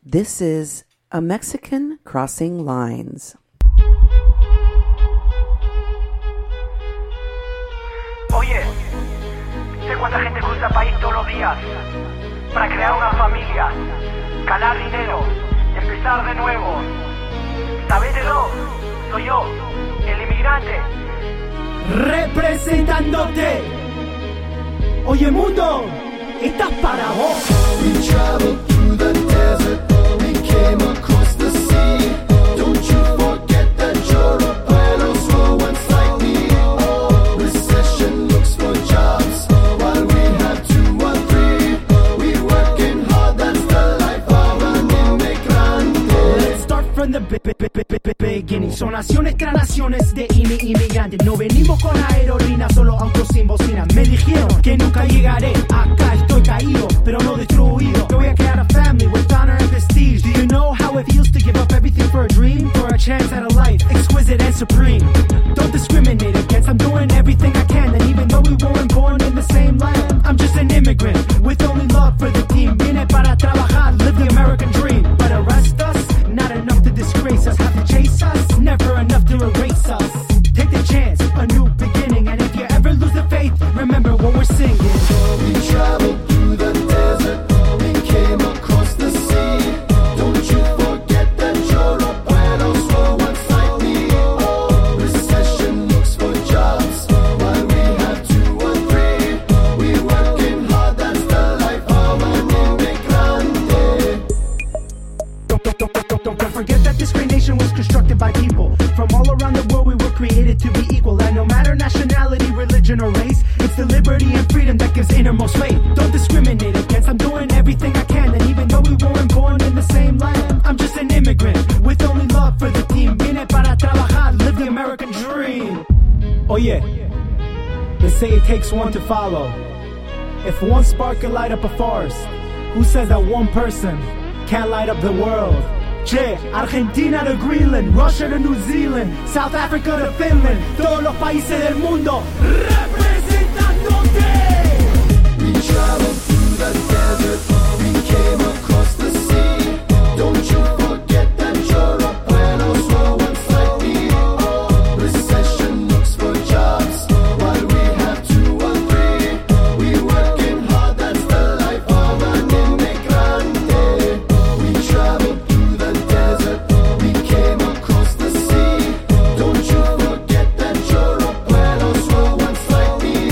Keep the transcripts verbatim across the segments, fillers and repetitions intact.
This is A Mexican Crossing Lines. Oye, sé cuánta gente cruza el país todos los días para crear una familia, ganar dinero, empezar de nuevo. Sabételo, soy yo, el inmigrante. Representándote. Oye, mundo, estás para vos. We traveled through the desert, we came across the sea. Don't you forget that you're a pueblo slow once like me. Recession looks for jobs, while we have two or three. We working hard, that's the life of an inmigrante. Let's start from the b- b- b- b- b- beginning. Son naciones tras naciones de imi- inmigrantes. No venimos con aerolíneas, solo autos sin bocina. Me dijeron que nunca llegaré. Acá estoy caído, pero no destruido. Que voy a crear a family with honor and prestige. Do you know how it feels to give up everything for a dream? For a chance at a life exquisite and supreme. Don't discriminate against, I'm doing everything I can. And even though we weren't born in the same land, I'm just an immigrant with only love for the team. Vine para trabajar, live the American dream. But arrest us, not enough to disgrace us. Have to chase us, never enough to erase us. Take the chance, a new beginning. And if you ever lose the faith, remember what we're singing. We traveled through the desert, we came across the sea. Don't you forget that you're a pueblo slow once like me. Recession looks for jobs, while we have two or three. We working hard, that's the life of an inmigrante. Don't, don't, don't, don't, don't, don't forget that this great nation was constructed by people from all around the world. We were created to be equal, and no matter nationality, religion, or race, it's the liberty and freedom that gives innermost faith. Don't discriminate against, I'm doing everything I can. And even though we weren't born in the same land, I'm just an immigrant with only love for the team. Vine para trabajar, live the American dream. Oh yeah, they say it takes one to follow. If one spark can light up a forest, who says that one person can't light up the world? Che, Argentina to Greenland, Russia to New Zealand, South Africa to Finland, todos los países del mundo representándote. We traveled through the desert, we came across the sea. Don't you forget that you're a pueblo slow once like me. Recession looks for jobs, while we have two or three. We working hard, that's the life of an inmigrante. We traveled through the desert, we came across the sea. Don't you forget that you're a pueblo slow once like me.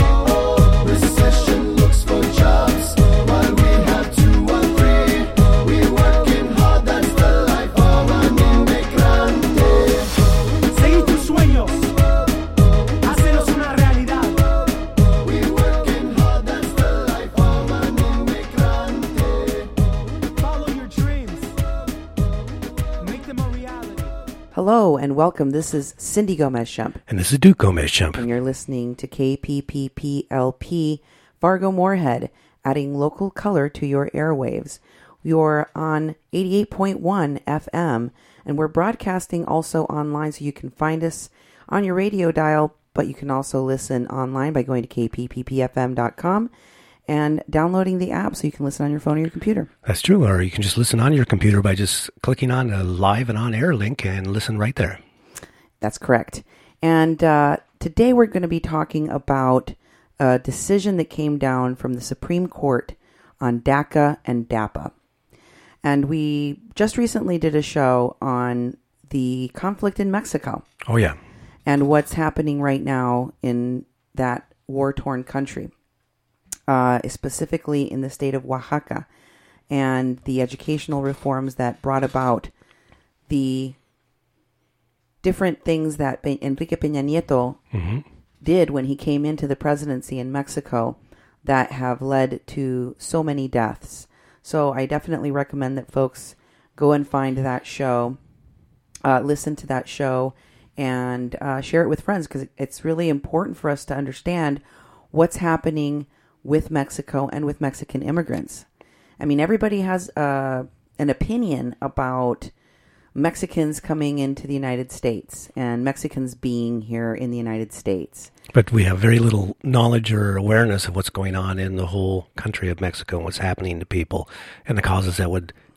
Recession looks for jobs, while we have two or three. We working hard, that's the life of an inmigrante. Seguí tus sueños, hacelos una realidad. We working hard, that's the life of an inmigrante. Follow your dreams, make them a reality. Hello and welcome. This is Cindy Gomez-Shump, And this is Duke Gomez-Shump. and you're listening to K P P P L P Fargo-Moorhead, adding local color to your airwaves. You're on eighty-eight point one F M, and we're broadcasting also online, so you can find us on your radio dial, but you can also listen online by going to k p p p f m dot com and downloading the app so you can listen on your phone or your computer. That's true. Or you can just listen on your computer by just clicking on a live and on-air link and listen right there. That's correct. And uh, today we're going to be talking about a decision that came down from the Supreme Court on DACA and DAPA. And we just recently did a show on the conflict in Mexico Oh, yeah. and what's happening right now in that war-torn country, uh, specifically in the state of Oaxaca, and the educational reforms that brought about the different things that Pe- Enrique Peña Nieto Mm-hmm. did when he came into the presidency in Mexico that have led to so many deaths. So I definitely recommend that folks go and find that show, uh, listen to that show, and uh, share it with friends, because it's really important for us to understand what's happening with Mexico and with Mexican immigrants. I mean, everybody has uh, an opinion about Mexicans coming into the United States and Mexicans being here in the United States. But we have very little knowledge or awareness of what's going on in the whole country of Mexico and what's happening to people and the causes that would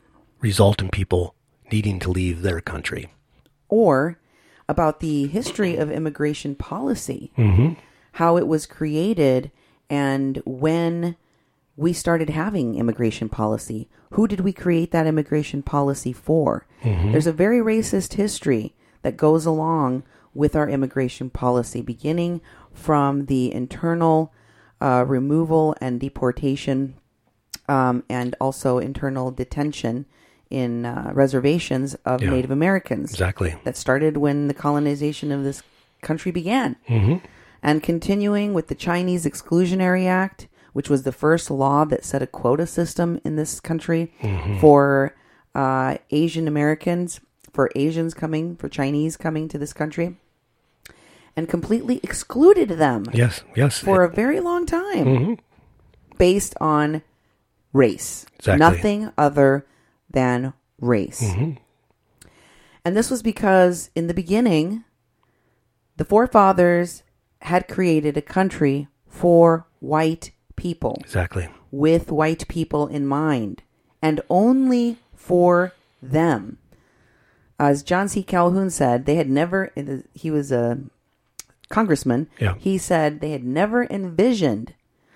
result in people needing to leave their country. Or about the history of immigration policy, Mm-hmm. how it was created, and when we started having immigration policy. Who did we create that immigration policy for? Mm-hmm. There's a very racist history that goes along with our immigration policy, beginning from the internal uh, removal and deportation, um, and also internal detention in uh, reservations of Yeah. Native Americans. Exactly. That started when the colonization of this country began. Mm-hmm. And continuing with the Chinese Exclusionary Act, which was the first law that set a quota system in this country Mm-hmm. for uh, Asian Americans, for Asians coming, for Chinese coming to this country, and completely excluded them Yes, yes. for It- a very long time Mhm. based on race. Exactly. Nothing other than race. Mhm. And this was because in the beginning, the forefathers had created a country for white people, Exactly. with white people in mind, and only for them. As John C. Calhoun said, they had never, he was a congressman, Yeah. he said they had never envisioned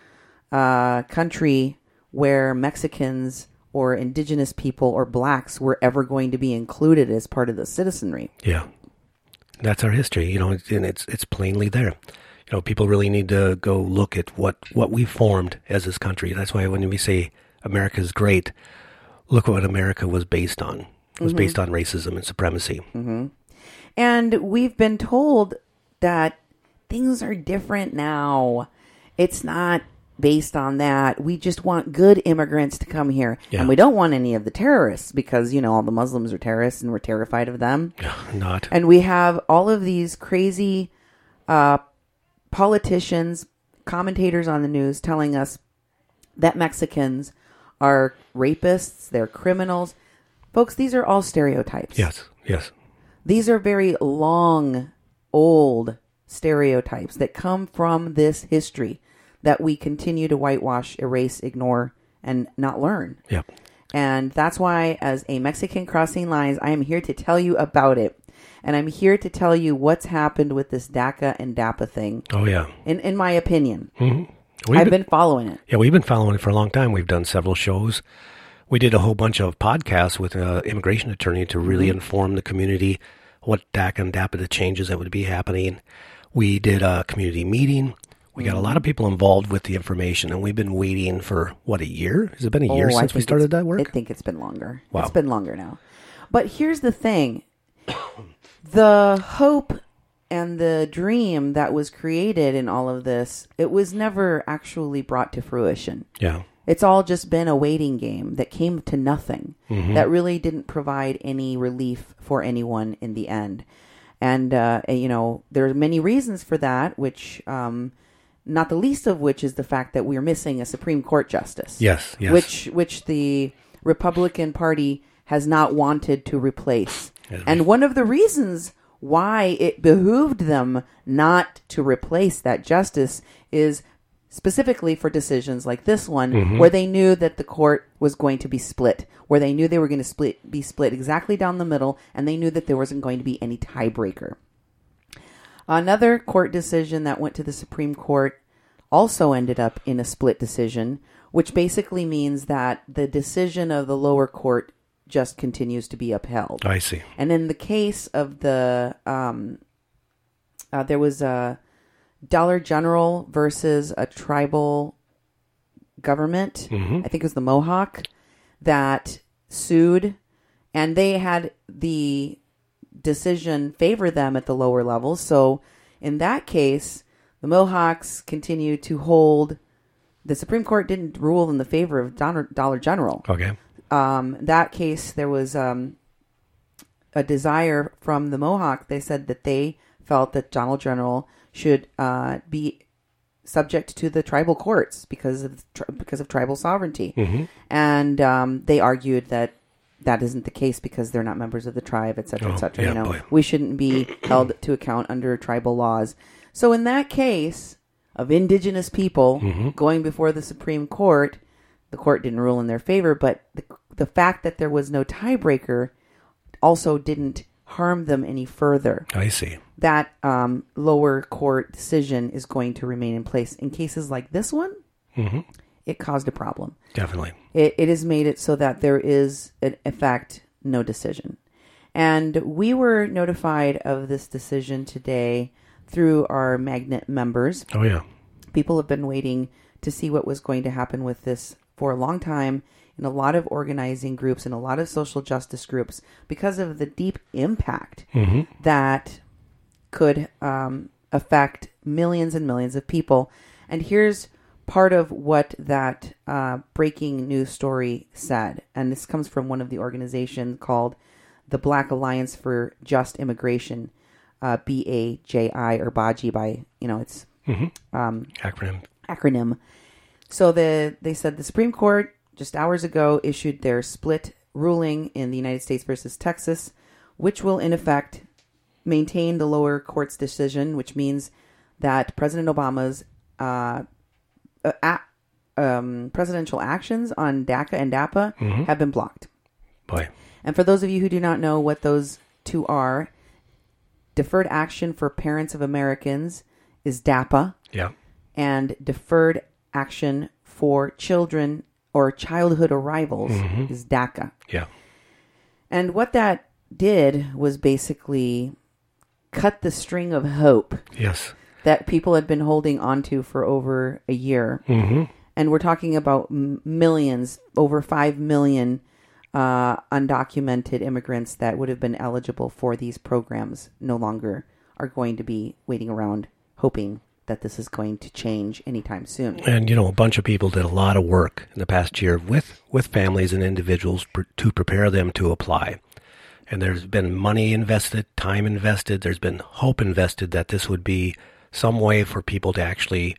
a country where Mexicans or indigenous people or blacks were ever going to be included as part of the citizenry. Yeah. That's our history, you know, it's- and it's it's plainly there. You know, people really need to go look at what, what we formed as this country. That's why when we say America's great, look what America was based on. It was based on racism and supremacy. And we've been told that things are different now. It's not based on that. We just want good immigrants to come here. Yeah. And we don't want any of the terrorists because, you know, all the Muslims are terrorists and we're terrified of them. Not. And we have all of these crazy uh, politicians, commentators on the news telling us that Mexicans are rapists, they're criminals. Folks, these are all stereotypes. Yes, yes. These are very long, old stereotypes that come from this history that we continue to whitewash, erase, ignore, and not learn. Yeah. And that's why, as a Mexican Crossing Lines, I am here to tell you about it. And I'm here to tell you what's happened with this DACA and DAPA thing, Oh, yeah. in, in my opinion. Mm-hmm. We've I've been following it. Yeah, we've been following it for a long time. We've done several shows. We did a whole bunch of podcasts with an immigration attorney to really Mm-hmm. inform the community what DACA and DAPA, the changes that would be happening. We did a community meeting. We got a lot of people involved with the information, and we've been waiting for, what, a year? Has it been a year Oh, I since we think started it's- that work? I think it's been longer. Wow. It's been longer now. But here's the thing. The hope and the dream that was created in all of this, it was never actually brought to fruition. Yeah. It's all just been a waiting game that came to nothing, Mm-hmm. that really didn't provide any relief for anyone in the end. And, uh, you know, there are many reasons for that, which, um, not the least of which is the fact that we're missing a Supreme Court justice. Yes, yes. Which, which the Republican Party has not wanted to replace. Yeah. And one of the reasons why it behooved them not to replace that justice is specifically for decisions like this one, Mm-hmm. where they knew that the court was going to be split, where they knew they were going to split, be split exactly down the middle, and they knew that there wasn't going to be any tiebreaker. Another court decision that went to the Supreme Court also ended up in a split decision, which basically means that the decision of the lower court just continues to be upheld. I see. And in the case of the, um, uh, there was a Dollar General versus a tribal government. Mhm. I think it was the Mohawk that sued, and they had the decision favor them at the lower level. So in that case, the Mohawks continued to hold. The Supreme Court didn't rule in the favor of Dollar, Dollar General. Okay. Um, that case, there was um, a desire from the Mohawk. They said that they felt that Dollar General should uh, be subject to the tribal courts because of tri- because of tribal sovereignty, Mhm. and um, they argued that that isn't the case because they're not members of the tribe, et cetera, Oh, et cetera. yeah, you know, boy. we shouldn't be held to account under tribal laws. So in that case of indigenous people Mhm. going before the Supreme Court, the court didn't rule in their favor, but the the fact that there was no tiebreaker also didn't harm them any further. I see. That um, lower court decision is going to remain in place. In cases like this one, Mm-hmm. it caused a problem. Definitely. It, it has made it so that there is, in fact, no decision. And we were notified of this decision today through our Magnet members. Oh, yeah. People have been waiting to see what was going to happen with this for a long time in a lot of organizing groups and a lot of social justice groups because of the deep impact Mm-hmm. that could um, affect millions and millions of people. And here's part of what that uh, breaking news story said. And this comes from one of the organizations called the Black Alliance for Just Immigration, uh, B A J I, or B A J I by, you know, it's Mm-hmm. um, Acronym. acronym. So the they said the Supreme Court just hours ago issued their split ruling in the United States versus Texas, which will in effect maintain the lower court's decision, which means that President Obama's uh, uh, a- um, presidential actions on DACA and DAPA Mhm. have been blocked. Boy. And for those of you who do not know what those two are, Deferred Action for Parents of Americans is DAPA, Yeah. and Deferred Action for Children or Childhood Arrivals Mhm. is DACA. Yeah. And what that did was basically cut the string of hope Yes. that people had been holding onto for over a year. Mm-hmm. And we're talking about m- millions, over five million uh, undocumented immigrants that would have been eligible for these programs no longer are going to be waiting around hoping that this is going to change anytime soon. And, you know, a bunch of people did a lot of work in the past year with, with families and individuals pr- to prepare them to apply. And there's been money invested, time invested. There's been hope invested that this would be some way for people to actually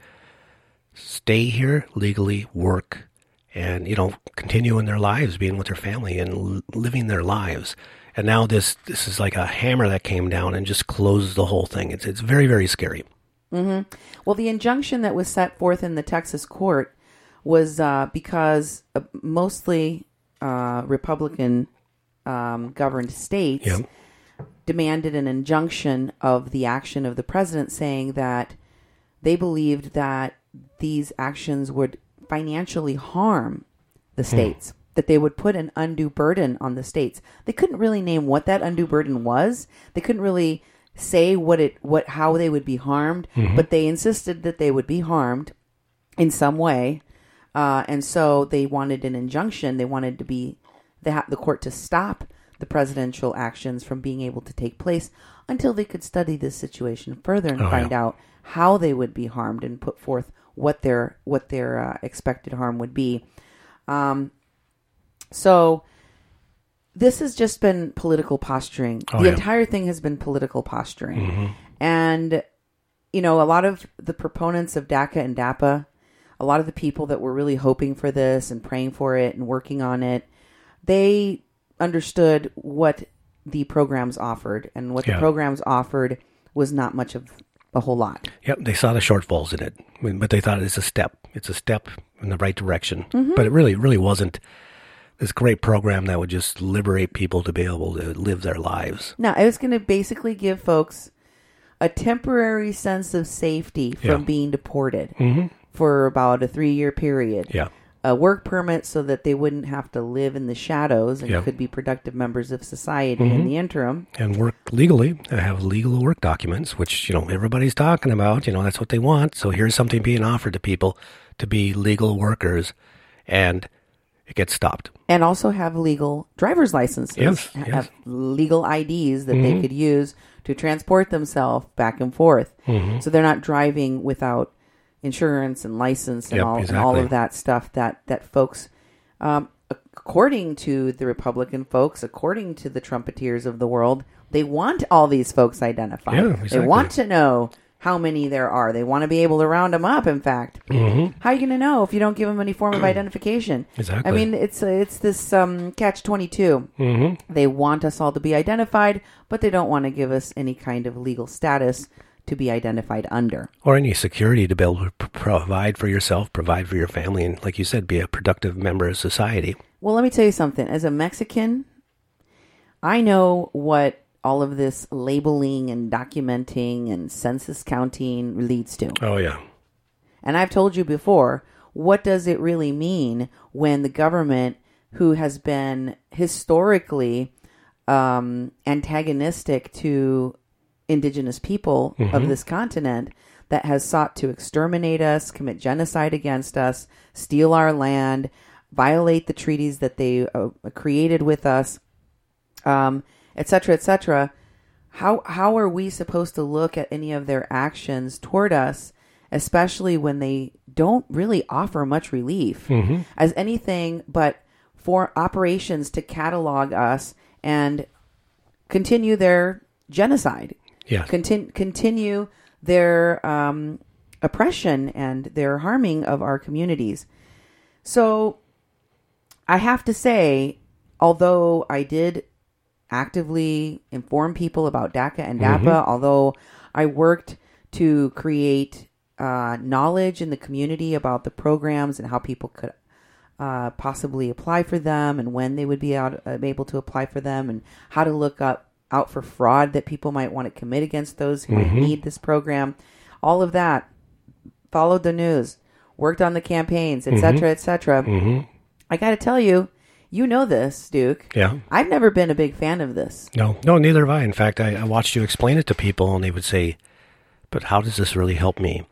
stay here legally, work, and, you know, continue in their lives, being with their family and l- living their lives. And now this this is like a hammer that came down and just closes the whole thing. It's it's very, very scary. Mm-hmm. Well, the injunction that was set forth in the Texas court was uh, because uh, mostly uh, Republican um, governed states Yeah. demanded an injunction of the action of the president, saying that they believed that these actions would financially harm the states, that they would put an undue burden on the states. They couldn't really name what that undue burden was. They couldn't really say what it, what, how they would be harmed, but they insisted that they would be harmed in some way. Uh, and so they wanted an injunction. They wanted to be the, ha- the court to stop the presidential actions from being able to take place until they could study this situation further and Oh, find yeah. out how they would be harmed and put forth what their what their uh, expected harm would be. Um, so this has just been political posturing. Oh, the yeah. entire thing has been political posturing. Mm-hmm. And, you know, a lot of the proponents of DACA and DAPA, a lot of the people that were really hoping for this and praying for it and working on it, they understood what the programs offered. And what Yeah. the programs offered was not much of a whole lot. Yep, they saw the shortfalls in it, I mean, but they thought it's a step. It's a step in the right direction. Mm-hmm. But it really, really wasn't this great program that would just liberate people to be able to live their lives. Now, it was going to basically give folks a temporary sense of safety from Yeah. being deported Mm-hmm. for about a three-year period. Yeah, A work permit so that they wouldn't have to live in the shadows and Yeah. could be productive members of society Mm-hmm. in the interim. and work legally, uh, have legal work documents, which, you know, everybody's talking about. You know, that's what they want. So here's something being offered to people to be legal workers, and it gets stopped. And also have legal driver's licenses. Yes, ha- yes. Have legal I Ds that they could use to transport themselves back and forth. Mm-hmm. So they're not driving without insurance and license and, Yep, all, and all exactly. of that stuff that, that folks, um, according to the Republican folks, according to the Trumpeteers of the world, they want all these folks identified. Yeah, They exactly. want to know how many there are. They want to be able to round them up, in fact. Mm-hmm. How are you going to know if you don't give them any form of identification? Exactly. I mean, it's it's this um, catch twenty-two. Mm-hmm. They want us all to be identified, but they don't want to give us any kind of legal status to be identified under. Or any security to be able to p- provide for yourself, provide for your family, and like you said, be a productive member of society. Well, let me tell you something. As a Mexican, I know what all of this labeling and documenting and census counting leads to. Oh, yeah. And I've told you before, what does it really mean when the government, who has been historically um, antagonistic to indigenous people mm-hmm. of this continent, that has sought to exterminate us, commit genocide against us, steal our land, violate the treaties that they uh, created with us, um, et cetera, et cetera. How, how are we supposed to look at any of their actions toward us, especially when they don't really offer much relief mm-hmm. as anything but for operations to catalog us and continue their genocide, yeah. Contin- continue their um, oppression and their harming of our communities. So I have to say, although I did actively inform people about DACA and DAPA, mm-hmm. although I worked to create uh, knowledge in the community about the programs and how people could uh, possibly apply for them and when they would be out, uh, able to apply for them and how to look up out for fraud that people might want to commit against those who mm-hmm. need this program. All of that, followed the news, worked on the campaigns, et cetera, mm-hmm. et cetera. Mm-hmm. I got to tell you, you know this, Duke. Yeah. I've never been a big fan of this. No, no, neither have I. In fact, I, I watched you explain it to people, and they would say, but how does this really help me?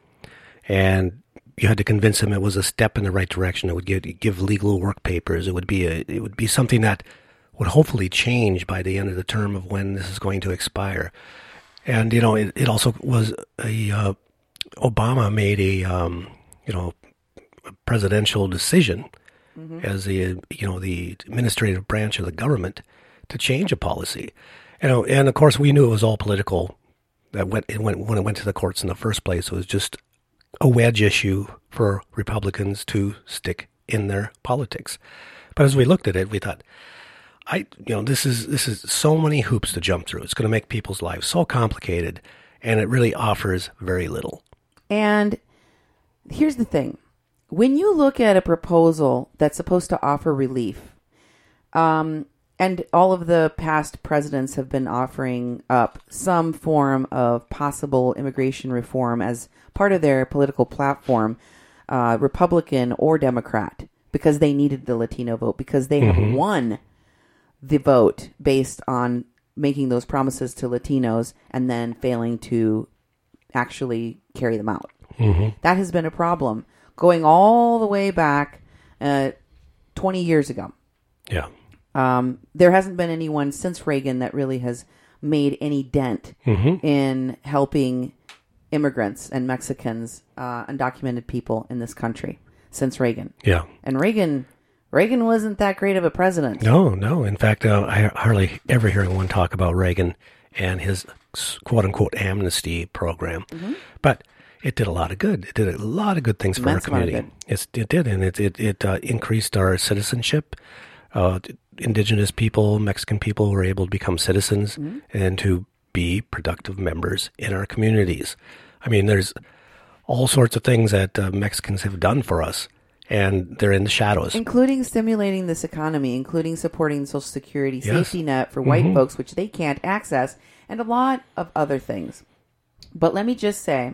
And you had to convince them it was a step in the right direction. It would give, give legal work papers. It would be a, it would be something that would hopefully change by the end of the term of when this is going to expire. And, you know, it, it also was a, uh, Obama made a, um, you know, a presidential decision mm-hmm. as the, you know, the administrative branch of the government to change a policy. You know, and of course we knew it was all political. That went, it went when it went to the courts in the first place. It was just a wedge issue for Republicans to stick in their politics. But as we looked at it, we thought, I, you know, this is this is so many hoops to jump through. It's going to make people's lives so complicated, and it really offers very little. And here's the thing. When you look at a proposal that's supposed to offer relief, um, and all of the past presidents have been offering up some form of possible immigration reform as part of their political platform, uh, Republican or Democrat, because they needed the Latino vote, because they mm-hmm. have won the vote based on making those promises to Latinos and then failing to actually carry them out. Mm-hmm. That has been a problem going all the way back uh, twenty years ago. Yeah. Um, there hasn't been anyone since Reagan that really has made any dent mm-hmm. in helping immigrants and Mexicans, uh, undocumented people in this country since Reagan. Yeah. And Reagan... Reagan wasn't that great of a president. No, no. In fact, uh, I hardly ever hear anyone talk about Reagan and his quote-unquote amnesty program. Mm-hmm. But it did a lot of good. It did a lot of good things for Immense our community. It's, it did, and it it, it uh, increased our citizenship. Uh, indigenous people, Mexican people were able to become citizens mm-hmm. and to be productive members in our communities. I mean, there's all sorts of things that uh, Mexicans have done for us. And they're in the shadows. Including stimulating this economy, including supporting the Social Security yes. safety net for white mm-hmm. folks, which they can't access, and a lot of other things. But let me just say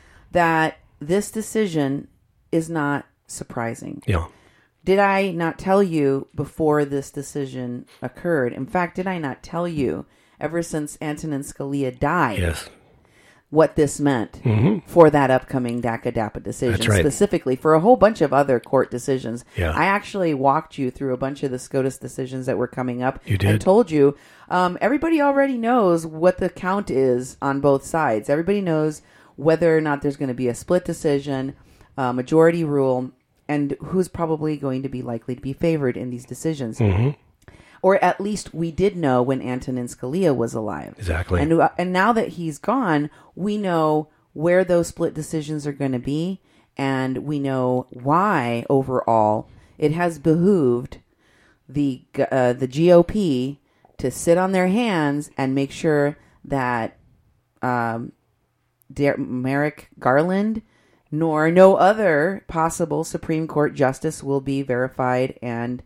that this decision is not surprising. Yeah. Did I not tell you before this decision occurred? In fact, did I not tell you ever since Antonin Scalia died? Yes. What this meant mm-hmm. for that upcoming DACA DAPA decision, That's right. specifically for a whole bunch of other court decisions. Yeah. I actually walked you through a bunch of the SCOTUS decisions that were coming up. You did. And told you, um, everybody already knows what the count is on both sides. Everybody knows whether or not there's going to be a split decision, uh, majority rule, and who's probably going to be likely to be favored in these decisions. Mm-hmm. Or at least we did know when Antonin Scalia was alive. Exactly. And uh, and now that he's gone, we know where those split decisions are going to be, and we know why overall it has behooved the uh, the G O P to sit on their hands and make sure that um, Der- Merrick Garland nor no other possible Supreme Court justice will be verified and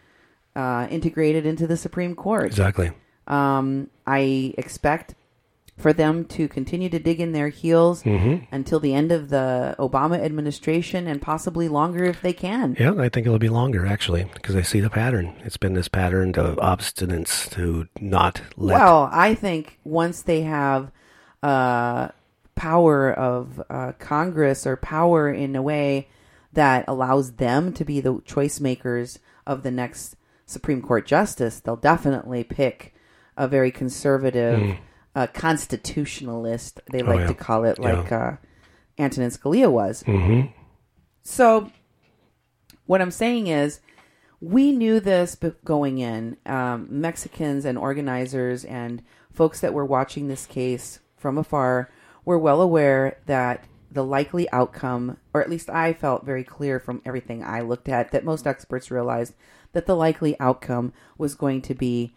uh, integrated into the Supreme Court. Exactly. Um, I expect for them to continue to dig in their heels Mm-hmm. until the end of the Obama administration and possibly longer if they can. Yeah, I think it'll be longer, actually, because I see the pattern. It's been this pattern of obstinance to not let... Well, I think once they have uh, power of uh, Congress or power in a way that allows them to be the choice makers of the next Supreme Court justice, they'll definitely pick a very conservative... Mm. Uh, constitutionalist, they Oh, like yeah. to call it, like Yeah. uh, Antonin Scalia was. Mm-hmm. So, what I'm saying is, we knew this be- going in. Um, Mexicans and organizers and folks that were watching this case from afar were well aware that the likely outcome, or at least I felt very clear from everything I looked at, that most experts realized that the likely outcome was going to be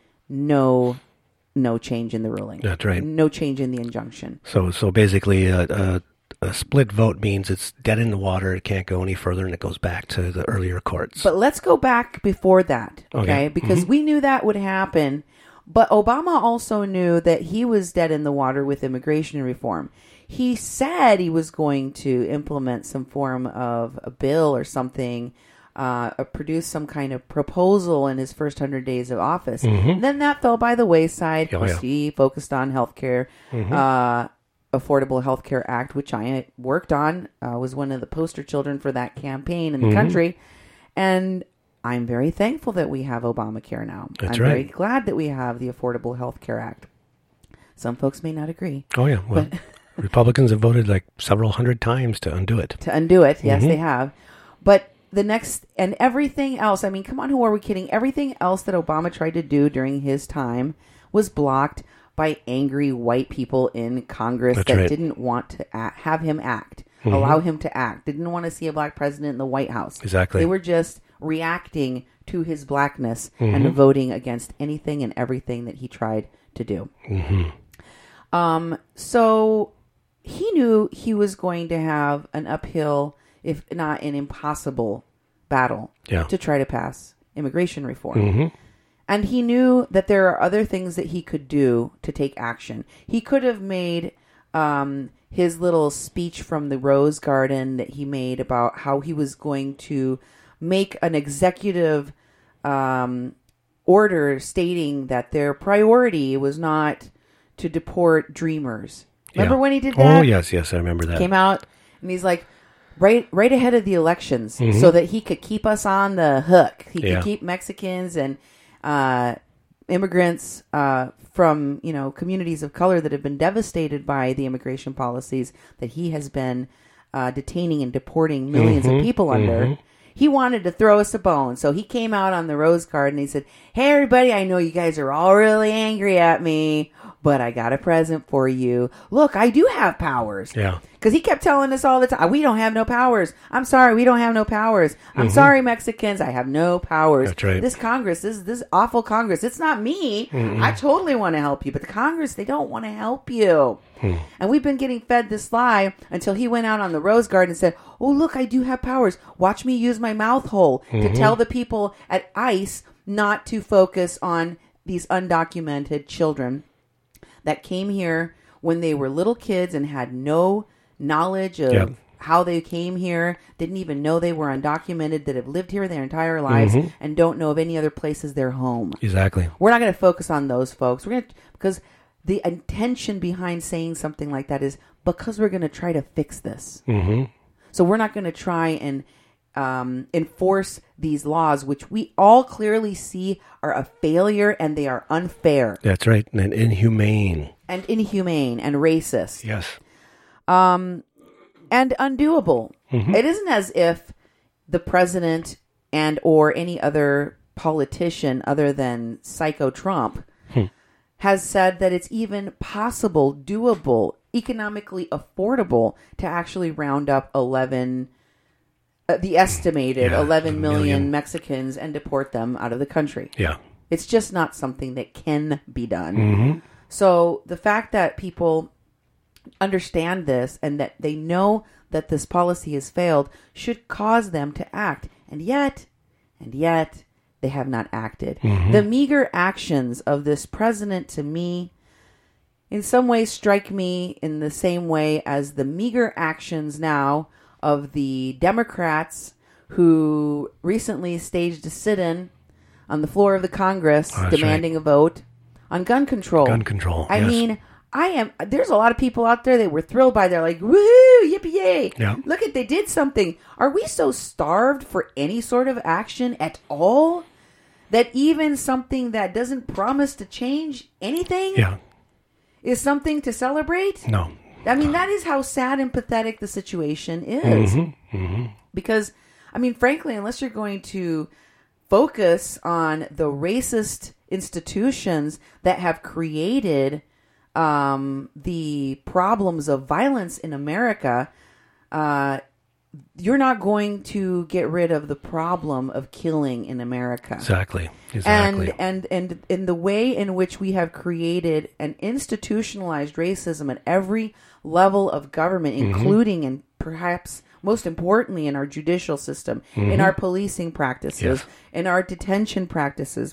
no no change in the ruling. That's right. No change in the injunction. So, so basically, a, a, a split vote means it's dead in the water. It can't go any further, and it goes back to the earlier courts. But let's go back before that, okay? Okay. Because Mm-hmm. we knew that would happen. But Obama also knew that he was dead in the water with immigration reform. He said he was going to implement some form of a bill or something, uh, or produce some kind of proposal in his first hundred days of office. Then that fell by the wayside Oh, because yeah. he focused on healthcare, uh, Affordable Health Care Act, which I worked on, uh, was one of the poster children for that campaign in the country. And I'm very thankful that we have Obamacare now. That's I'm very right. glad that we have the Affordable Health Care Act. Some folks may not agree. Oh, yeah. Well, Republicans have voted like several hundred times to undo it. To undo it, yes, Mm-hmm. they have. But the next, and everything else, I mean, come on, who are we kidding? Everything else that Obama tried to do during his time was blocked by angry white people in Congress That's that right. didn't want to act, have him act, allow him to act, didn't want to see a black president in the White House. Exactly. They were just reacting to his blackness Mm-hmm. and voting against anything and everything that he tried to do. Mm-hmm. Um, so he knew he was going to have an uphill, if not an impossible, battle Yeah. to try to pass immigration reform. Mm-hmm. And he knew that there are other things that he could do to take action. He could have made um, his little speech from the Rose Garden that he made about how he was going to make an executive um, order stating that their priority was not to deport dreamers. Remember Yeah. when he did that? Oh, yes, yes, I remember that. Came out and he's like, right right ahead of the elections so that he could keep us on the hook. He Mm-hmm. Yeah. could keep Mexicans and uh, immigrants uh, from, you know, communities of color that have been devastated by the immigration policies that he has been uh, detaining and deporting 1000000s Mm-hmm. of people under. He wanted to throw us a bone. So he came out on the Rose Garden and he said, hey, everybody, I know you guys are all really angry at me, but I got a present for you. Look, I do have powers. Yeah. Because he kept telling us all the time, we don't have no powers. I'm sorry, we don't have no powers. I'm sorry, Mexicans, I have no powers. That's right. This Congress, this this awful Congress, it's not me. I totally want to help you, but the Congress, they don't want to help you. And we've been getting fed this lie until he went out on the Rose Garden and said, oh, look, I do have powers. Watch me use my mouth hole to tell the people at ICE not to focus on these undocumented children that came here when they were little kids and had no knowledge of Yep. how they came here, didn't even know they were undocumented, that have lived here their entire lives and don't know of any other place as their home. Exactly. We're not going to focus on those folks. We're going to, because the intention behind saying something like that is because we're going to try to fix this. Mm-hmm. So we're not going to try and um, enforce these laws, which we all clearly see are a failure and they are unfair That's right. And inhumane. and inhumane and racist. Yes. and undoable. It isn't as if the president and or any other politician other than Psycho Trump has said that it's even possible, doable, economically affordable to actually round up eleven, uh, the estimated Yeah, eleven a million million. Mexicans and deport them out of the country. Yeah. It's just not something that can be done. So the fact that people understand this and that they know that this policy has failed should cause them to act. And yet, and yet, they have not acted. Mm-hmm. The meager actions of this president, to me, in some ways strike me in the same way as the meager actions now of the Democrats who recently staged a sit-in on the floor of the Congress Oh, that's demanding a vote on gun control. Gun control, I yes. mean, I am. There's a lot of people out there that were thrilled by. They're like, woohoo, yippee yay! Yeah. Look at, they did something. Are we so starved for any sort of action at all that even something that doesn't promise to change anything Yeah. is something to celebrate? No. I mean, that is how sad and pathetic the situation is. Mm-hmm. Mm-hmm. Because, I mean, frankly, unless you're going to focus on the racist institutions that have created um, the problems of violence in America, uh, you're not going to get rid of the problem of killing in America. Exactly. Exactly. And, and and in the way in which we have created an institutionalized racism at every level of government, including and perhaps most importantly in our judicial system, in our policing practices, Yes. in our detention practices,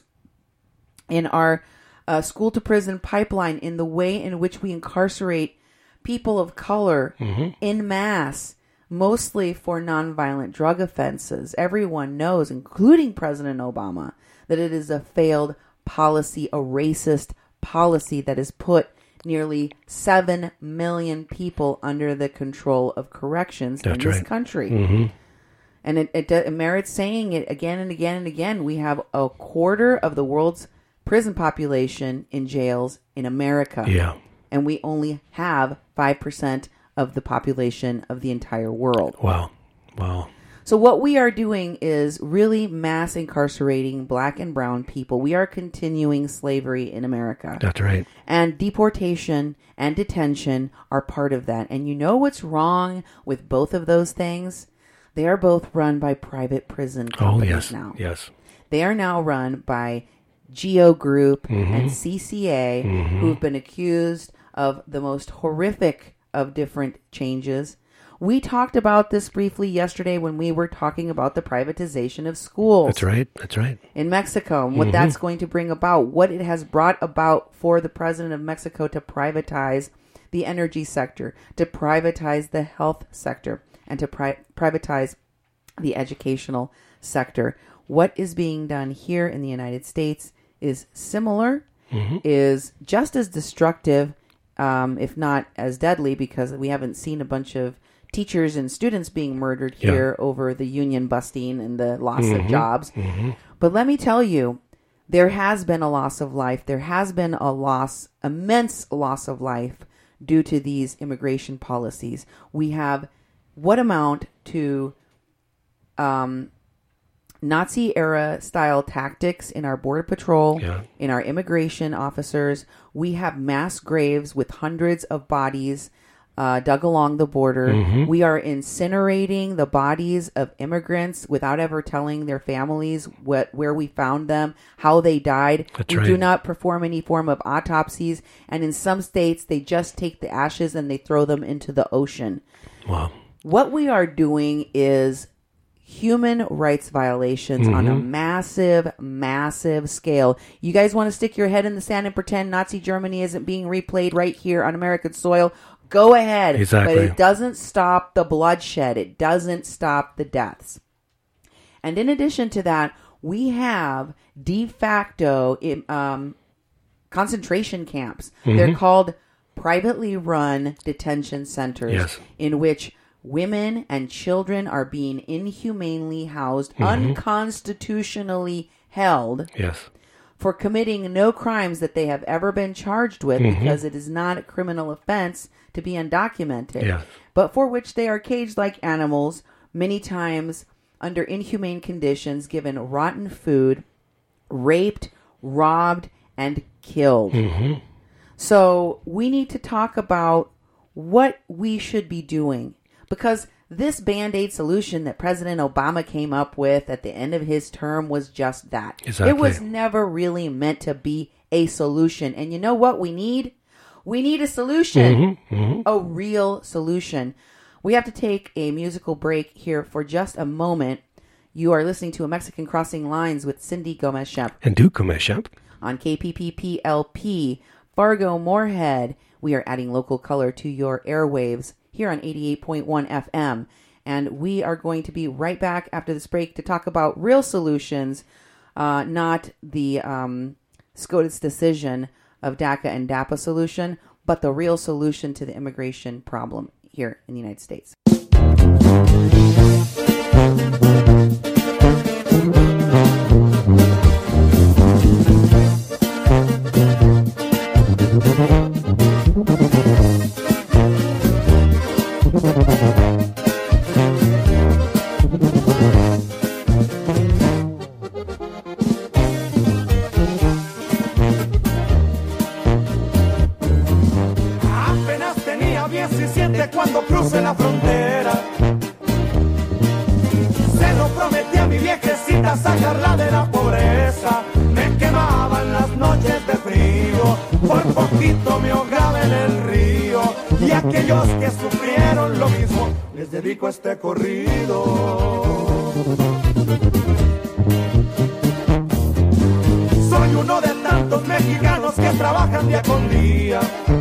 in our uh, school to prison pipeline, in the way in which we incarcerate people of color en masse, mostly for nonviolent drug offenses. Everyone knows, including President Obama, that it is a failed policy, a racist policy that has put nearly seven million people under the control of corrections That's in this right. country. Mm-hmm. And it, it, it merits saying it again and again and again. We have a quarter of the world's prison population in jails in America. Yeah. And we only have five percent of the population of the entire world. Wow. Wow. So what we are doing is really mass incarcerating black and brown people. We are continuing slavery in America. That's right. And deportation and detention are part of that. And you know what's wrong with both of those things? They are both run by private prison Oh, companies yes. now. Yes. They are now run by Geo Group Mm-hmm. and C C A, who've been accused of the most horrific of different changes. We talked about this briefly yesterday when we were talking about the privatization of schools That's right. That's right. in Mexico and what that's going to bring about, what it has brought about for the president of Mexico to privatize the energy sector, to privatize the health sector, and to pri- privatize the educational sector. What is being done here in the United States is similar, is just as destructive, um, if not as deadly, because we haven't seen a bunch of teachers and students being murdered Yeah. here over the union busting and the loss of jobs. But let me tell you, there has been a loss of life. There has been a loss, immense loss of life due to these immigration policies. We have what amount to um, Nazi-era style tactics in our border patrol, Yeah. in our immigration officers. We have mass graves with hundreds of bodies uh, dug along the border. Mm-hmm. We are incinerating the bodies of immigrants without ever telling their families what where we found them, how they died. That's we right. do not perform any form of autopsies, and in some states, they just take the ashes and they throw them into the ocean. Wow. What we are doing is human rights violations on a massive, massive scale. You guys want to stick your head in the sand and pretend Nazi Germany isn't being replayed right here on American soil? Go ahead. Exactly. But it doesn't stop the bloodshed. It doesn't stop the deaths. And in addition to that, we have de facto um, concentration camps. They're called privately run detention centers Yes. in which women and children are being inhumanely housed, unconstitutionally held Yes. for committing no crimes that they have ever been charged with, because it is not a criminal offense to be undocumented, Yes. but for which they are caged like animals, many times under inhumane conditions, given rotten food, raped, robbed, and killed. So we need to talk about what we should be doing, because this Band-Aid solution that President Obama came up with at the end of his term was just that. Exactly. It was never really meant to be a solution. And you know what we need? We need a solution, Mm-hmm, mm-hmm. a real solution. We have to take a musical break here for just a moment. You are listening to A Mexican Crossing Lines with Cindy Gomez-Shemp And Duke Gomez-Shemp. on K P P P L P, Fargo Moorhead. We are adding local color to your airwaves here on eighty-eight point one F M. And we are going to be right back after this break to talk about real solutions, uh, not the um, SCOTUS decision of DACA and DAPA solution, but the real solution to the immigration problem here in the United States. Apenas tenía diecisiete cuando crucé la frontera. Se lo prometí a mi viejecita sacarla de la pobreza. Me quemaban las noches de frío, por poquito me ahogaba en el río. Y a aquellos que sufrieron lo mismo, les dedico este corrido. Soy uno de tantos mexicanos que trabajan día con día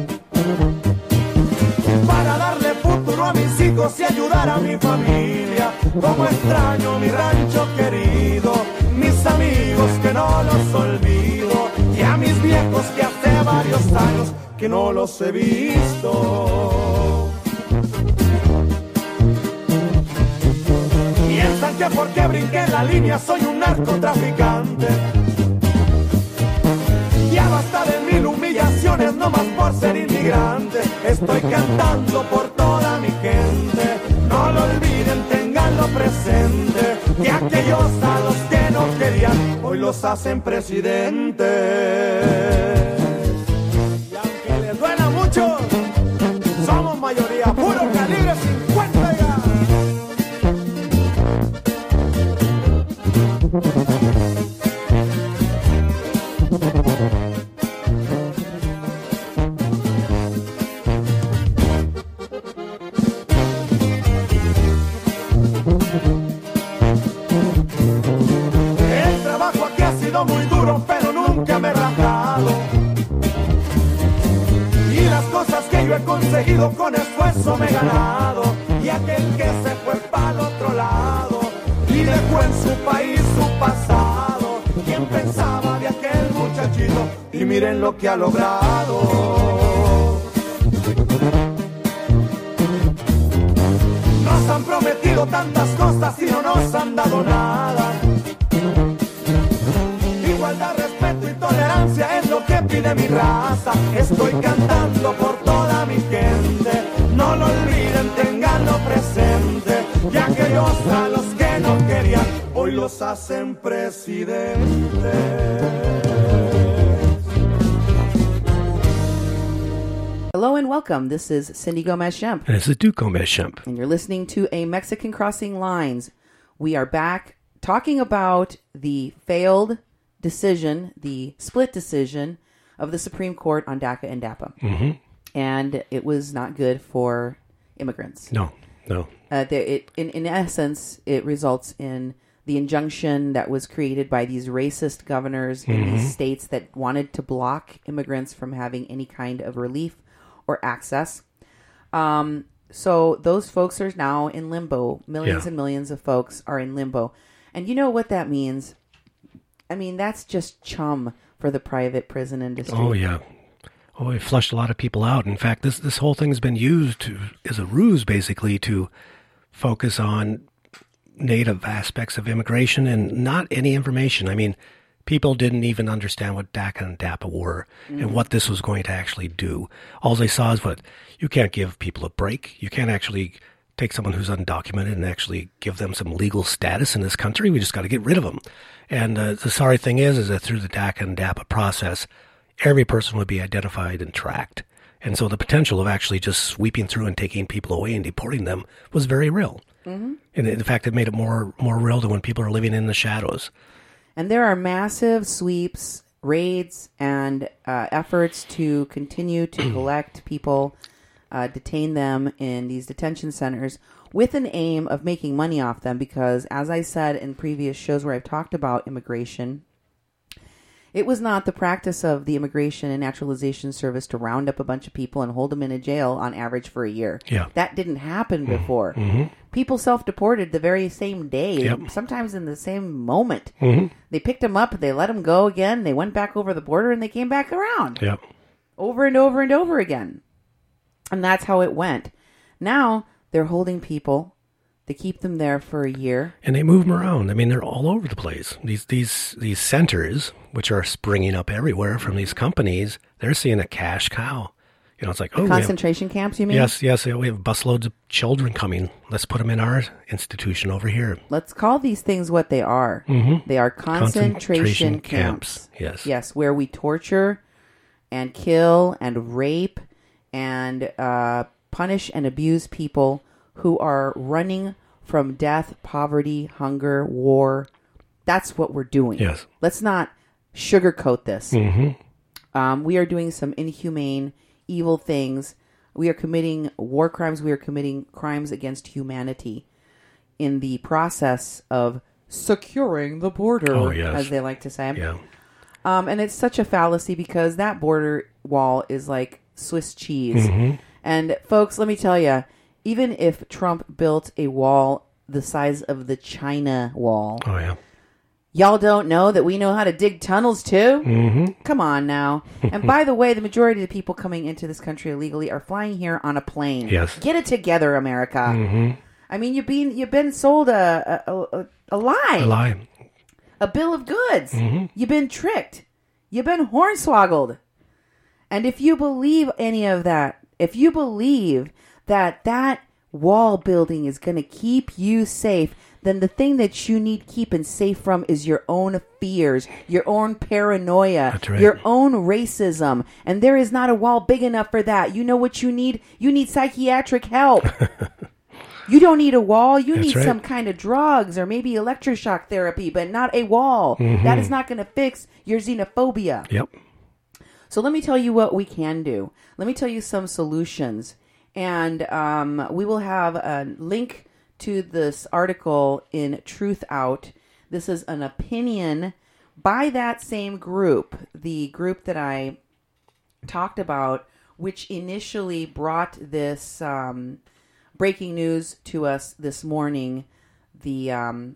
para darle futuro a mis hijos y ayudar a mi familia. Como extraño mi rancho querido, mis amigos que no los olvido, y a mis viejos que hace varios años que no los he visto. Piensan que porque brinqué la línea soy un narcotraficante. Ya basta de mil humillaciones, no más por ser inmigrante. Estoy cantando por toda mi gente. No lo olviden, tenganlo presente, que aquellos a los que no querían, hoy los hacen presidentes. Y aunque les duela mucho, somos mayoría, puro calibre cincuenta ya. El trabajo aquí ha sido muy duro, pero nunca me he rajado. Y las cosas que yo he conseguido con esfuerzo me he ganado. Y aquel que se fue para el otro lado y dejó en su país su pasado, ¿quién pensaba de aquel muchachito? Y miren lo que ha logrado. Nos han prometido tantas cosas y no nos han dado nada. Igualdad, respeto y tolerancia es lo que pide mi raza. Estoy cantando por toda mi gente. No lo olviden, tenganlo presente. Y aquellos a los que no querían, hoy los hacen presidentes. Hello and welcome. This is Cindy Gomez-Shemp, And this is Duke Gomez-Shemp. and you're listening to A Mexican Crossing Lines. We are back talking about the failed decision, the split decision of the Supreme Court on DACA and DAPA. Mm-hmm. And it was not good for immigrants. No, no. Uh, there, it, in, in essence, it results in the injunction that was created by these racist governors in Mm-hmm. these states that wanted to block immigrants from having any kind of relief or access. Um, so those folks are now in limbo. Millions Yeah. and millions of folks are in limbo. And you know what that means? I mean, that's just chum for the private prison industry. Oh, yeah. Oh, it flushed a lot of people out. In fact, this this whole thing has been used to, as a ruse, basically, to focus on native aspects of immigration and not any information. I mean, people didn't even understand what DACA and DAPA were mm-hmm. and what this was going to actually do. All they saw is what, you can't give people a break. You can't actually take someone who's undocumented and actually give them some legal status in this country. We just got to get rid of them. And uh, the sorry thing is, is that through the DACA and DAPA process, every person would be identified and tracked. And so the potential of actually just sweeping through and taking people away and deporting them was very real. Mm-hmm. And in fact, it made it more more real than when people are living in the shadows. And there are massive sweeps raids and uh, efforts to continue to collect people, uh, detain them in these detention centers with an aim of making money off them. Because, as I said in previous shows where I've talked about immigration, it was not the practice of the Immigration and Naturalization Service to round up a bunch of people and hold them in a jail on average for a year. Yeah. That didn't happen before. Mm-hmm. People self-deported the very same day, Yep. sometimes in the same moment. Mm-hmm. They picked them up, they let them go again, they went back over the border, and they came back around. Yep. Over and over and over again. And that's how it went. Now, they're holding people. They keep them there for a year. And they move them around. I mean, they're all over the place. These these these centers, which are springing up everywhere from these companies, they're seeing a cash cow. You know, it's like, oh, we have, Concentration camps, you mean? yes, yes, we have busloads of children coming. Let's put them in our institution over here. Let's call these things what they are. Mm-hmm. They are concentration, Concentration camps. camps, yes. Yes, where we torture and kill and rape and uh, punish and abuse people who are running from death, poverty, hunger, war. That's what we're doing. Yes. Let's not sugarcoat this. Mm-hmm. Um, we are doing some inhumane, evil things. We are committing war crimes. We are committing crimes against humanity in the process of securing the border, Oh, yes. as they like to say. Yeah. Um, and it's such a fallacy because that border wall is like Swiss cheese. Mm-hmm. And folks, let me tell you, even if Trump built a wall the size of the China wall, Oh, yeah. y'all don't know that we know how to dig tunnels too? Mm-hmm. Come on now. And by the way, the majority of the people coming into this country illegally are flying here on a plane. Yes. Get it together, America. Mm-hmm. I mean, you've been you've been sold a a, a, a lie, A lie. a bill of goods. Mm-hmm. You've been tricked. You've been hornswoggled. And if you believe any of that, if you believe that that wall building is going to keep you safe, then the thing that you need keeping safe from is your own fears, your own paranoia, That's right. your own racism. And there is not a wall big enough for that. You know what you need? You need psychiatric help. You don't need a wall. You That's need right. some kind of drugs or maybe electroshock therapy, but not a wall. Mm-hmm. That is not going to fix your xenophobia. Yep. So let me tell you what we can do. Let me tell you some solutions. And um, we will have a link to this article in Truth Out. This is an opinion by that same group, the group that I talked about, which initially brought this um, breaking news to us this morning, the um,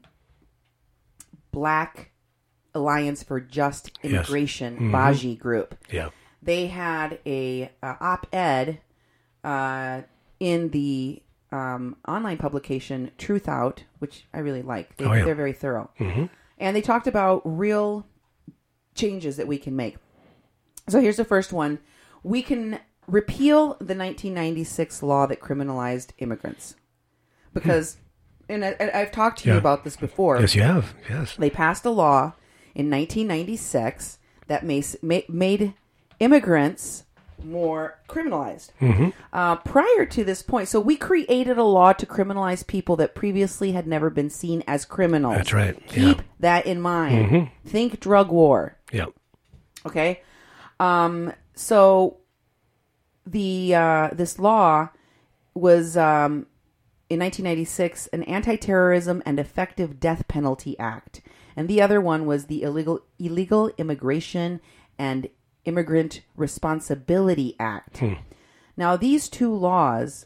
Black Alliance for Just Immigration, Yes. Mm-hmm. Baji group. Yeah. They had a uh, op-ed uh, in the um, online publication Truth Out, which I really like. They, Oh, yeah. They're very thorough. Mm-hmm. And they talked about real changes that we can make. So here's the first one. We can repeal the nineteen ninety-six law that criminalized immigrants. Because, and I, I- I've talked to you Yeah. about this before. Yes, you have. Yes. They passed a law in nineteen ninety-six that ma- ma- made immigrants more criminalized. Mm-hmm. Uh, prior to this point, so we created a law to criminalize people that previously had never been seen as criminals. That's right. Keep Yeah. that in mind. Mm-hmm. Think drug war. Yep. Okay. Um, so the uh, this law was um, in nineteen ninety-six an Anti-Terrorism and Effective Death Penalty Act, and the other one was the illegal illegal immigration and Immigrant Responsibility Act. Hmm. Now, these two laws,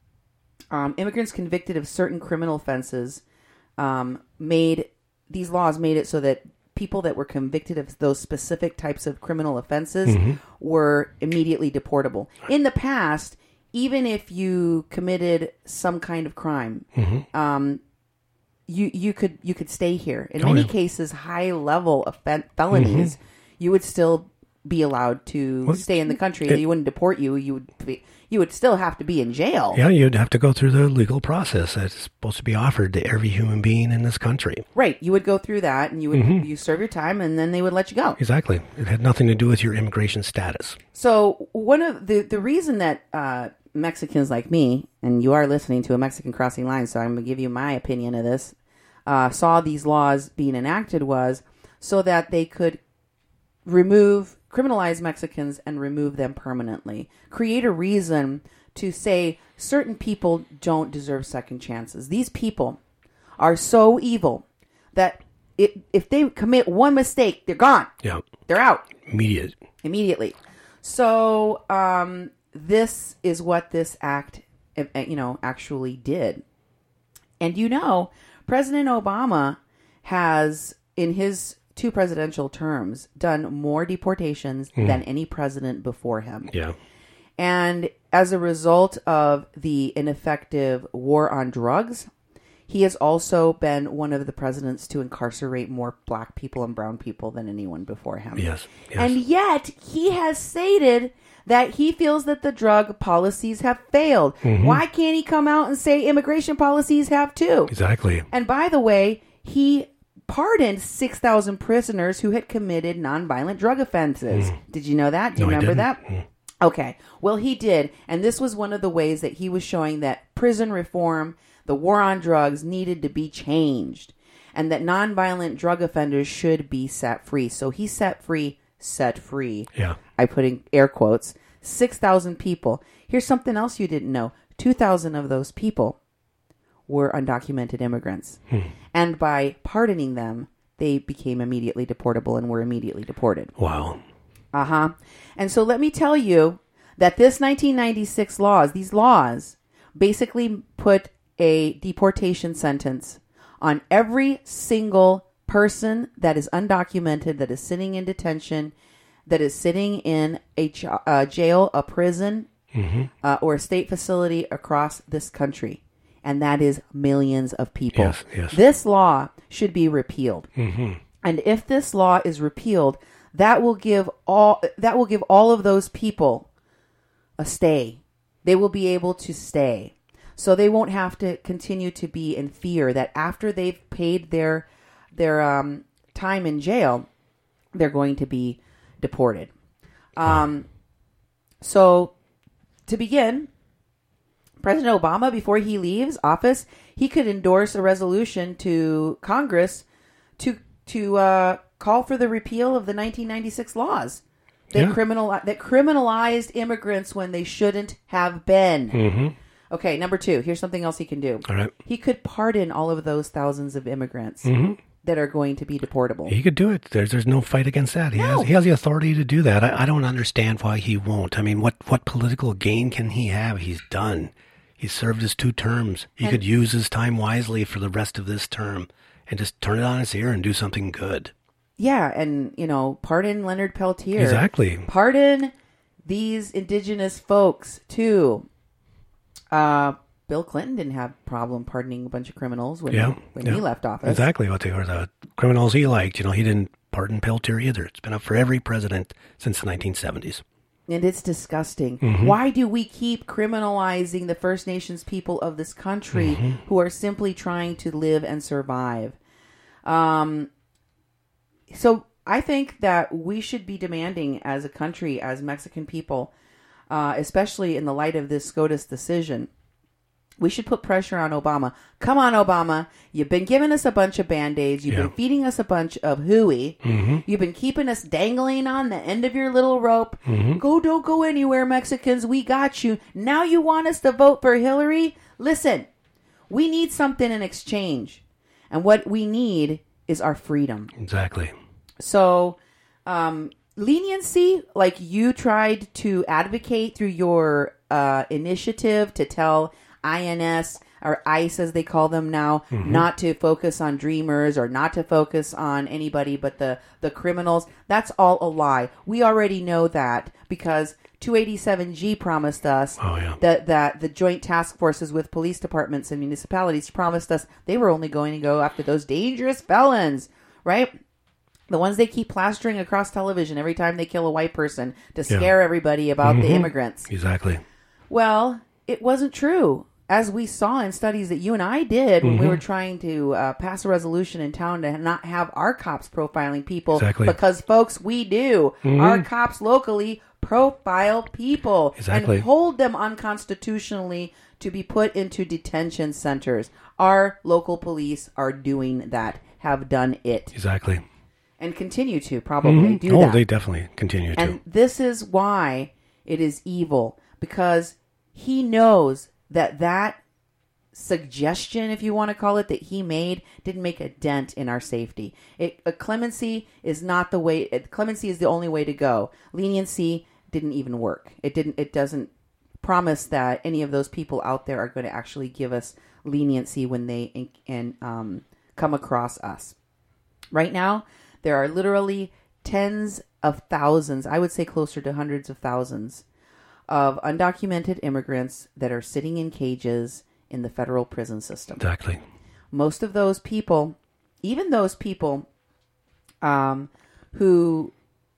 um, immigrants convicted of certain criminal offenses, um, made these laws made it so that people that were convicted of those specific types of criminal offenses Mm-hmm. were immediately deportable. In the past, even if you committed some kind of crime, Mm-hmm. um, you you could you could stay here. In Oh, many yeah. cases, high level offen- felonies, you would still be allowed to Well, stay in the country. it- They wouldn't deport you. You would be, you would still have to be in jail. Yeah, you'd have to go through the legal process that's supposed to be offered to every human being in this country. Right. You would go through that, and you would Mm-hmm. you serve your time, and then they would let you go. Exactly. It had nothing to do with your immigration status. So one of the the reason that uh, Mexicans like me, and you are listening to a Mexican Crossing Line, so I'm going to give you my opinion of this, uh, saw these laws being enacted was so that they could remove, criminalize Mexicans and remove them permanently. Create a reason to say certain people don't deserve second chances. These people are so evil that it, if they commit one mistake, they're gone. Yeah. They're out. Immediate. Immediately. So um, this is what this act, you know, actually did. And you know, President Obama has, in his two presidential terms, done more deportations mm. than any president before him. Yeah. And as a result of the ineffective war on drugs, he has also been one of the presidents to incarcerate more black people and brown people than anyone before him. Yes. yes. And yet, he has stated that he feels that the drug policies have failed. Mm-hmm. Why can't he come out and say immigration policies have too? Exactly. And by the way, he pardoned six thousand prisoners who had committed nonviolent drug offenses. Mm. Did you know that? Do you no, remember that? Mm. Okay. Well, he did. And this was one of the ways that he was showing that prison reform, the war on drugs, needed to be changed. And that nonviolent drug offenders should be set free. So he set free, set free. Yeah. I put in air quotes, six thousand people. Here's something else you didn't know. two thousand of those people were undocumented immigrants. Hmm. And by pardoning them, they became immediately deportable and were immediately deported. Wow. Uh-huh. And so let me tell you that this nineteen ninety-six laws, these laws, basically put a deportation sentence on every single person that is undocumented, that is sitting in detention, that is sitting in a ch- uh, jail, a prison, mm-hmm. uh, or a state facility across this country. And that is millions of people. Yes, yes. This law should be repealed. Mm-hmm. And if this law is repealed, that will give all that will give all of those people a stay. They will be able to stay. So they won't have to continue to be in fear that after they've paid their their um, time in jail, they're going to be deported. Um, so to begin, President Obama, before he leaves office, he could endorse a resolution to Congress to to uh, call for the repeal of the nineteen ninety-six laws that yeah. criminal that criminalized immigrants when they shouldn't have been. Mm-hmm. Okay, number two. Here's something else he can do. All right. He could pardon all of those thousands of immigrants mm-hmm. that are going to be deportable. He could do it. There's there's no fight against that. He No. has he has the authority to do that. I, I don't understand why he won't. I mean, what, what political gain can he have? He's done. He's served his two terms. He And- could use his time wisely for the rest of this term and just turn it on its ear and do something good. Yeah, and, you know, pardon Leonard Peltier. Exactly. Pardon these indigenous folks, too. Uh, Bill Clinton didn't have a problem pardoning a bunch of criminals when, Yeah, he, when yeah. he left office. Exactly what they were. The criminals he liked. You know, he didn't pardon Peltier either. It's been up for every president since the nineteen seventies. And it's disgusting. Mm-hmm. Why do we keep criminalizing the First Nations people of this country Mm-hmm. who are simply trying to live and survive? Um, so I think that we should be demanding as a country, as Mexican people, uh, especially in the light of this SCOTUS decision, we should put pressure on Obama. Come on, Obama. You've been giving us a bunch of Band-Aids. You've Yeah. been feeding us a bunch of hooey. Mm-hmm. You've been keeping us dangling on the end of your little rope. Mm-hmm. Go, don't go anywhere, Mexicans. We got you. Now you want us to vote for Hillary? Listen, we need something in exchange. And what we need is our freedom. Exactly. So, um, leniency, like you tried to advocate through your uh, initiative to tell I N S or ICE as they call them now, mm-hmm. not to focus on dreamers or not to focus on anybody but the, the criminals. That's all a lie. We already know that because two eighty-seven G promised us Oh, yeah. that, that the joint task forces with police departments and municipalities promised us they were only going to go after those dangerous felons, right? The ones they keep plastering across television every time they kill a white person to scare Yeah. everybody about Mhm. the immigrants. Exactly. Well, it wasn't true. As we saw in studies that you and I did when we Mhm. were trying to uh, pass a resolution in town to not have our cops profiling people. Exactly. Because, folks, we do. Mhm. Our cops locally profile people. Exactly. And hold them unconstitutionally to be put into detention centers. Our local police are doing that, have done it. Exactly. and continue to probably Mhm. do Oh, that. they definitely continue to. And this is why it is evil, because he knows that that suggestion, if you want to call it, that he made didn't make a dent in our safety. It, a clemency is not the way. It, clemency is the only way to go. Leniency didn't even work. It didn't. It doesn't promise that any of those people out there are going to actually give us leniency when they in, in, um, come across us. Right now, there are literally tens of thousands, I would say closer to hundreds of thousands, of undocumented immigrants that are sitting in cages in the federal prison system. Exactly. Most of those people, even those people um, who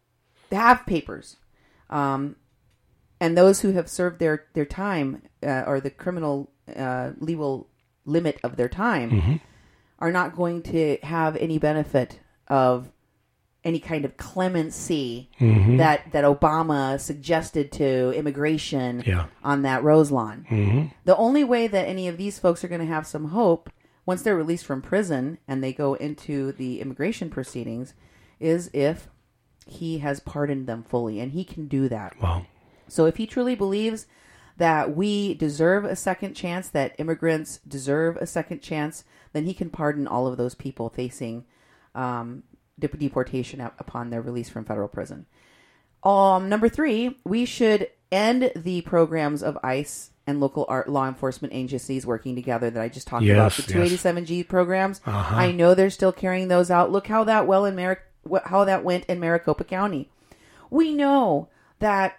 have papers, um, and those who have served their, their time uh, or the criminal uh, legal limit of their time, Mm-hmm. are not going to have any benefit of any kind of clemency Mm-hmm. that, that Obama suggested to immigration Yeah. on that Rose Lawn. Mm-hmm. The only way that any of these folks are going to have some hope once they're released from prison and they go into the immigration proceedings is if he has pardoned them fully, and he can do that. Wow. So if he truly believes that we deserve a second chance, that immigrants deserve a second chance, then he can pardon all of those people facing um, dep- deportation up- upon their release from federal prison. Um, number three, we should end the programs of ICE and local art law enforcement agencies working together that I just talked Yes, about. The yes. two eighty-seven G programs. Uh-huh. I know they're still carrying those out. Look how that well in Mar- how that went in Maricopa County. We know that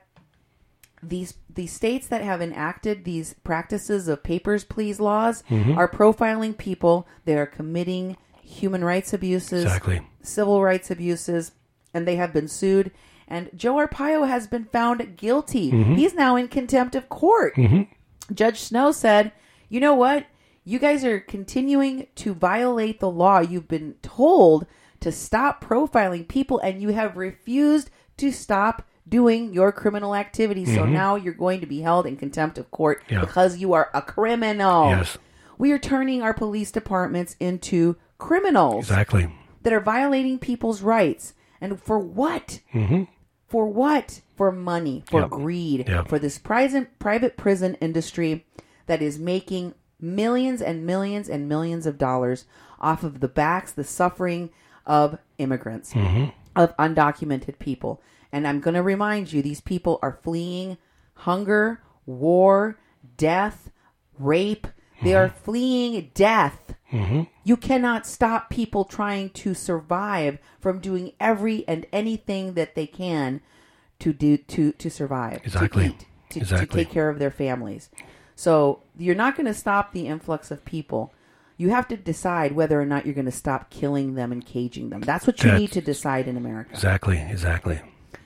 these these states that have enacted these practices of papers, please laws Mm-hmm. are profiling people that are committing human rights abuses, Exactly. civil rights abuses, and they have been sued. And Joe Arpaio has been found guilty. Mm-hmm. He's now in contempt of court. Judge Snow said, you know what? You guys are continuing to violate the law. You've been told to stop profiling people, and you have refused to stop doing your criminal activity. So now you're going to be held in contempt of court Yeah. because you are a criminal. Yes. We are turning our police departments into criminals Exactly. that are violating people's rights. And for what? Mm-hmm. For what? For money, for Yep. greed, Yep. for this private private prison industry that is making millions and millions and millions of dollars off of the backs, the suffering of immigrants, Mm-hmm. of undocumented people. And I'm going to remind you, these people are fleeing hunger, war, death, rape. They are fleeing death. Mm-hmm. You cannot stop people trying to survive from doing every and anything that they can to do to, to survive, Exactly. to eat, to, Exactly. to take care of their families. So you're not going to stop the influx of people. You have to decide whether or not you're going to stop killing them and caging them. That's what you That's- need to decide in America. Exactly. Exactly.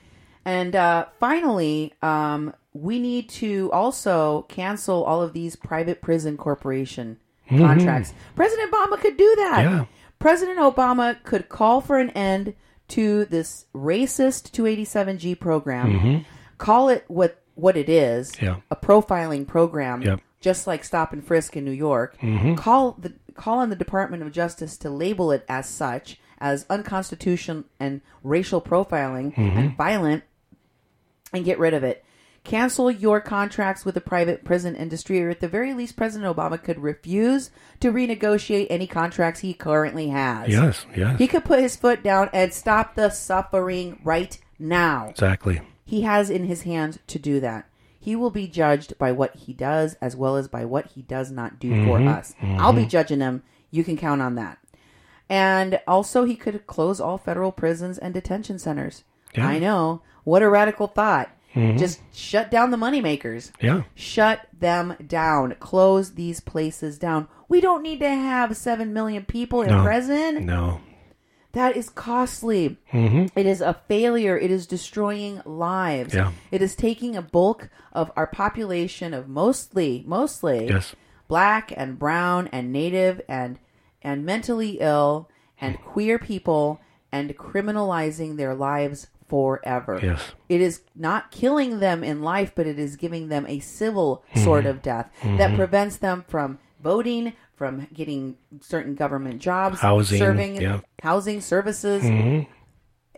And uh, finally, um, we need to also cancel all of these private prison corporation contracts. President Obama could do that. Yeah. President Obama could call for an end to this racist two eighty-seven G program. Call it what what it is, Yeah. a profiling program, Yep. just like Stop and Frisk in New York. Call the call on the Department of Justice to label it as such, as unconstitutional and racial profiling and violent, and get rid of it. Cancel your contracts with the private prison industry, or at the very least, President Obama could refuse to renegotiate any contracts he currently has. Yes. Yes. He could put his foot down and stop the suffering right now. Exactly. He has in his hands to do that. He will be judged by what he does as well as by what he does not do for us. I'll be judging him. You can count on that. And also, he could close all federal prisons and detention centers. Yeah. I know. What a radical thought. Just shut down the moneymakers. Yeah. Shut them down. Close these places down. We don't need to have seven million people in No. prison. No. That is costly. Mm-hmm. It is a failure. It is destroying lives. Yeah. It is taking a bulk of our population of mostly, mostly Yes. black and brown and native and and mentally ill and queer people and criminalizing their lives forever. Yes. It is not killing them in life, but it is giving them a civil sort of death that prevents them from voting, from getting certain government jobs, Housing, serving, yeah. housing services.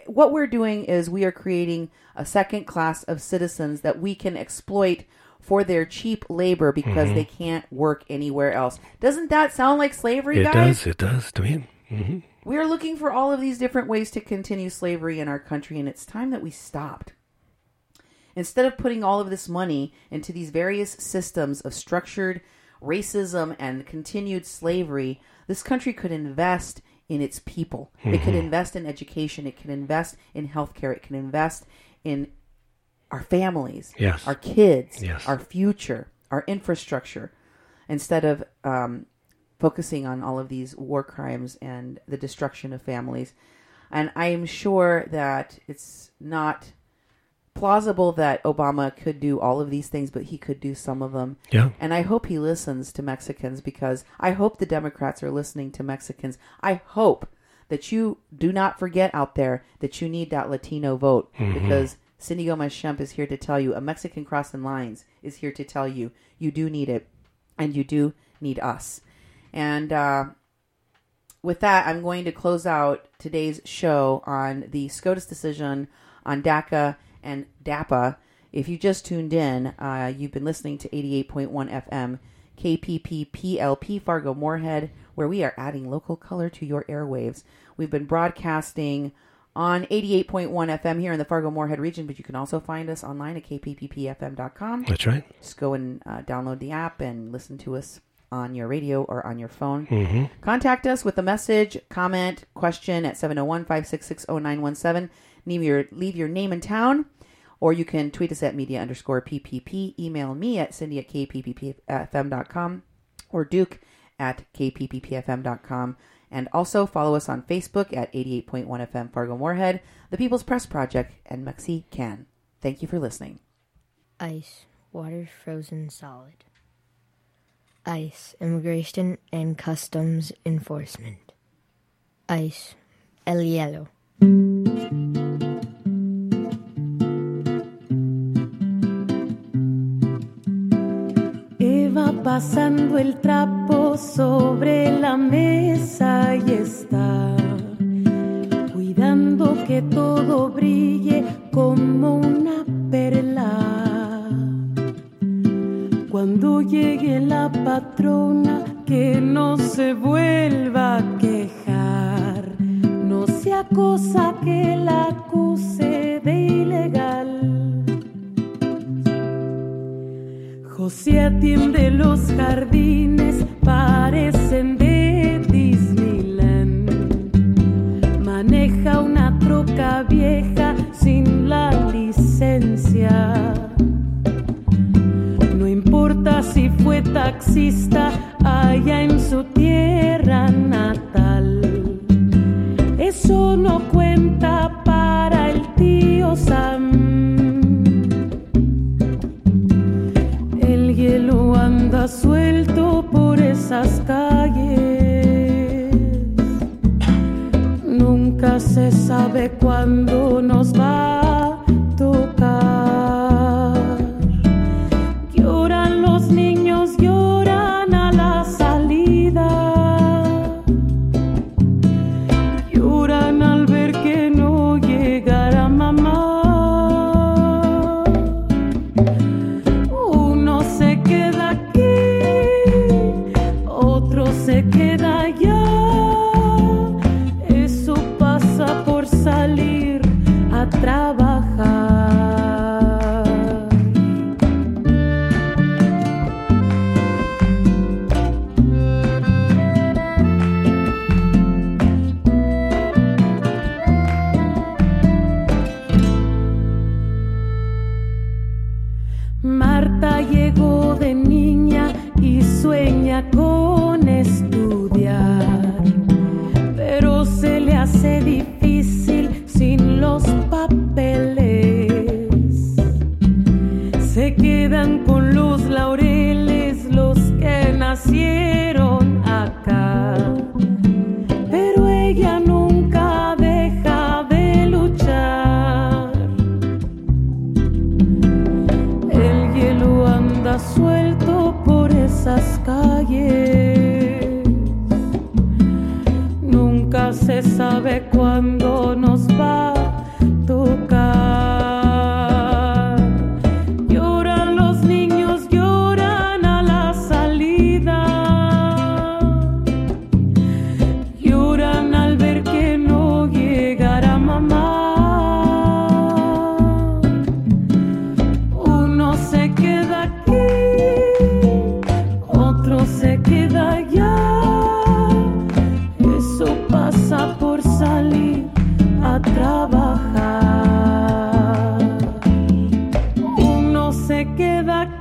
what we're doing is we are creating a second class of citizens that we can exploit for their cheap labor because Mm-hmm. they can't work anywhere else. Doesn't that sound like slavery, It guys? does. It does to me. hmm We are looking for all of these different ways to continue slavery in our country, and it's time that we stopped. Instead of putting all of this money into these various systems of structured racism and continued slavery, this country could invest in its people. It could invest in education. It can invest in healthcare. It can invest in our families, Yes. our kids, Yes. our future, our infrastructure, instead of um, focusing on all of these war crimes and the destruction of families. And I am sure that it's not plausible that Obama could do all of these things, but he could do some of them. Yeah. And I hope he listens to Mexicans, because I hope the Democrats are listening to Mexicans. I hope that you do not forget out there that you need that Latino vote, because Cindy Gomez-Schemp is here to tell you, a Mexican Crossing Lines is here to tell you, you do need it, and you do need us. And uh, with that, I'm going to close out today's show on the SCOTUS decision on DACA and DAPA. If you just tuned in, uh, you've been listening to eighty-eight point one F M, K P P P L P Fargo-Moorhead, where we are adding local color to your airwaves. We've been broadcasting on eighty-eight point one F M here in the Fargo-Moorhead region, but you can also find us online at K P P P F M dot com. That's right. Just go and uh, download the app and listen to us on your radio or on your phone. hmm Contact us with a message, comment, question at seven oh one, five six six, oh nine one seven. Leave your, leave your name and town, or you can tweet us at media underscore PPP. Email me at Cindy at K P P P F M dot com or Duke at K P P P F M dot com. And also follow us on Facebook at eighty-eight point one F M Fargo-Moorhead, The People's Press Project, and Mexi Can. Thank you for listening. Ice, water frozen solid. Ice, immigration and customs enforcement. Ice, el hielo. Eva pasando el trapo sobre la mesa y está cuidando que todo brille como una perla. Cuando llegue la patrona, que no se vuelva a quejar, no sea cosa que la acuse de ilegal. José atiende los jardines, parecen de Disneyland. Maneja una troca vieja sin la licencia. No importa si fue taxista allá en su tierra natal. Eso no cuenta para el tío Sam. El hielo anda suelto por esas calles. Nunca se sabe cuándo nos va a tocar. Lloran los niños, lloran a la salida. Lloran al ver que no llegará mamá. Uno se queda aquí, otro se queda allá. Eso pasa por salir a trabajar. Marta llegó de niña y sueña con estudiar, pero se le hace difícil sin los papeles. Se quedan con los laureles los que nacieron acá, pero ella nunca deja de luchar. El hielo anda suelto por esas calles. Nunca se sabe cuándo nos va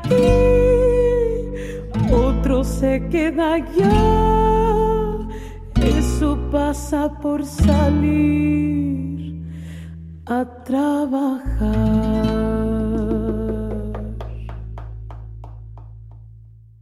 aquí, otro se queda allá. Eso pasa por salir a trabajar.